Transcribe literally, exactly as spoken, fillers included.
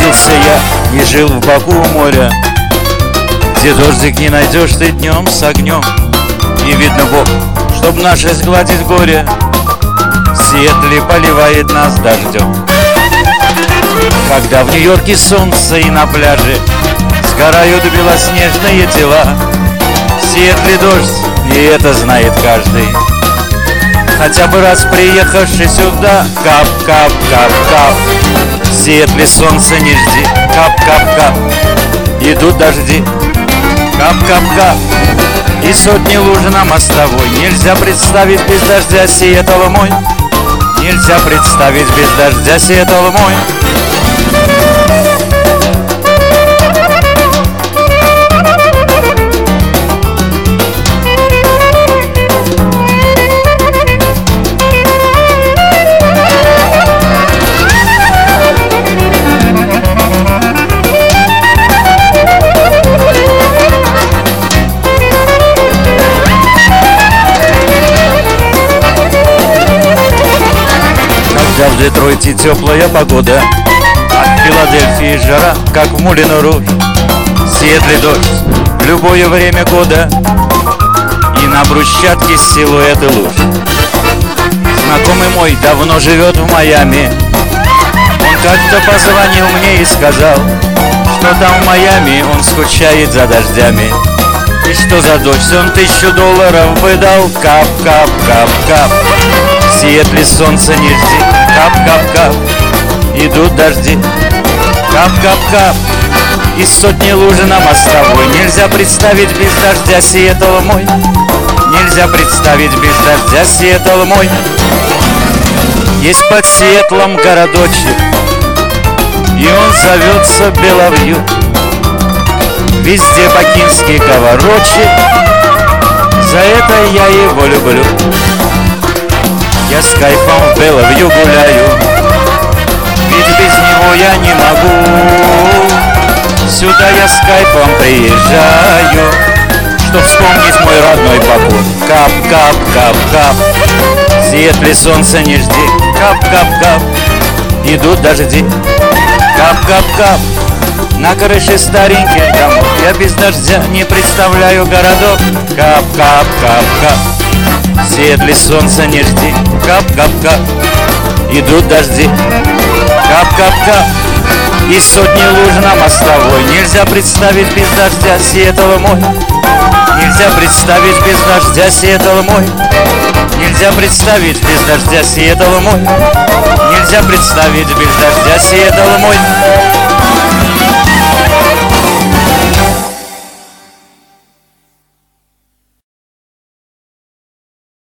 родился я и жил в боку у моря, где дождик не найдешь ты днем с огнем. И видно Бог, чтоб наше сгладить горе, в Сиэтле поливает нас дождем. Когда в Нью-Йорке солнце и на пляже сгорают белоснежные тела, в Сиэтле дождь, и это знает каждый, хотя бы раз приехавший сюда. Кап-кап-кап-кап, в Сиэтле солнце не жди. Кап-кап-кап, идут дожди. Кап-кап-кап, и сотни луж на мостовой. Нельзя представить без дождя Сиэтл мой. Нельзя представить без дождя Сиэтл мой. Когда в Детройте теплая погода, а в Филадельфии жара, как в Мулин Руж. В Сиэтле дождь в любое время года, и на брусчатке силуэты луж. Знакомый мой давно живет в Майами. Он как-то позвонил мне и сказал, что там в Майами он скучает за дождями. И что за дождь, он тысячу долларов бы дал. Кап-кап-кап-кап, в Сиэтле солнца не жди. Кап-кап-кап, идут дожди. Кап-кап-кап, и сотни лужи на мостовой. Нельзя представить без дождя Сиэтл мой. Нельзя представить без дождя Сиэтл мой. Есть под Сиэтлом городочек, и он зовется Беловью. Везде бакинский говорочек, за это я его люблю. Я с кайфом в Беловью гуляю, ведь без него я не могу. Сюда я с кайфом приезжаю, чтоб вспомнить мой родной Баку. Кап-кап-кап-кап, в Сиэтле солнца не жди. Кап-кап-кап, идут дожди. Кап-кап-кап, на крыше стареньких домов я без дождя не представляю городов. Кап-кап-кап-кап, в Сиэтле солнца не жди. Кап-кап-кап, идут дожди. Кап-кап-кап, и сотни луж на мостовой. Нельзя представить без дождя Сиэтл мой. Нельзя представить без дождя Сиэтл мой. Нельзя представить без дождя Сиэтл мой. Нельзя представить без дождя Сиэтл мой.